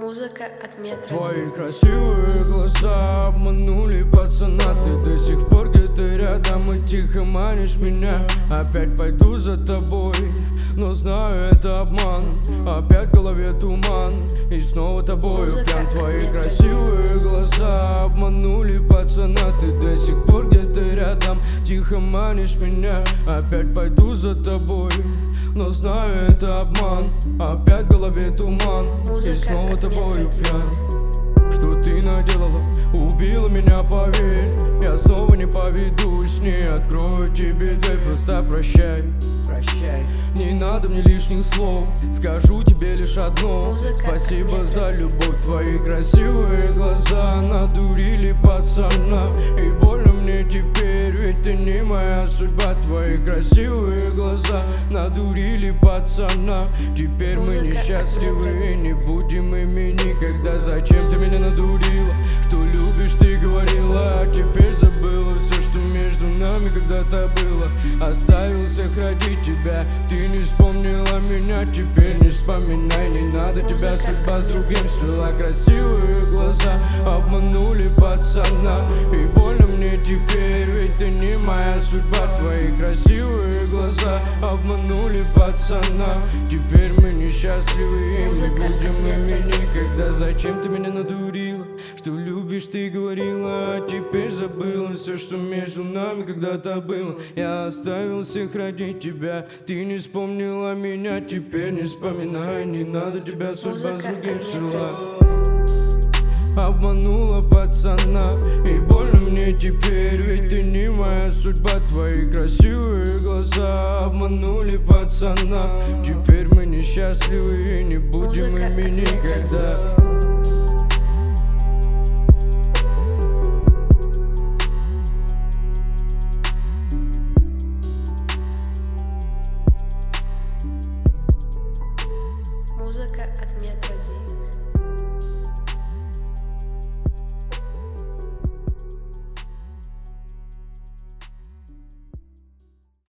Музыка от Метро. Твои красивые глаза обманули пацана. Ты до сих пор где-то рядом и тихо манишь меня. Опять пойду за тобой, но знаю, это обман. Опять в голове туман, и снова тобою пьян. Твои красивые глаза обманули пацана. Ты до сих пор где-то рядом, тихо манишь меня. Опять пойду за тобой, но знаю, это обман. Опять в голове туман, и снова тобою пьян. Что ты наделала? Убила меня, поверь. Я снова не поведусь, не открою тебе дверь. Просто прощай, прощай. Не надо мне лишних слов, скажу тебе лишь одно: спасибо за любовь. Твои красивые глаза надурили пацана. И больно мне теперь, ведь ты не моя судьба. Твои красивые глаза надурили пацана. Теперь мы несчастливы, не будем ими никогда. Зачем ты меня надурила? Что любишь, ты говорила, а теперь забыла все, что между нами когда-то было. Оставился хранить тебя, ты не вспомнила меня. Теперь не вспоминай, не надо тебя, судьба с другим свела. Красивые глаза обманули пацана. И больно мне теперь, ведь ты не моя судьба. Твои красивые глаза обманули пацана. Теперь мы несчастливы, и не будем ими никогда. Зачем ты меня надурила? Что любишь, ты говорила, а теперь забыла все, что между нами когда-то было. Я оставился хранить тебя, ты не вспомнила меня. Теперь не вспоминай, не надо тебя, судьба с другим свела. Обманула пацана, и больно мне теперь, ведь ты не моя судьба. Твои красивые глаза обманули пацана. Теперь мы несчастливы, и не будем ими никогда.